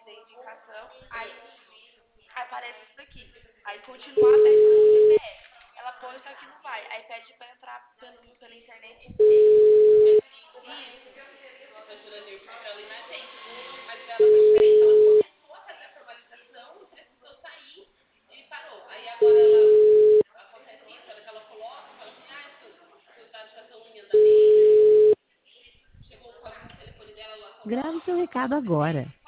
identificação, aí aparece isso daqui. Aí continua, pede o CPF. Ela põe, só que não vai. Aí pede pra entrar pela internet sem. Isso. Nossa, Jurandir, porque ela, gente, mas ela foi diferente. Ela começou a fazer a formalização, precisou sair e parou. Aí agora ela acontece isso, ela que ela coloca, fala assim, seus dados já estão em andamento. Chegou o código do telefone dela, ela Grave coloca, seu recado agora.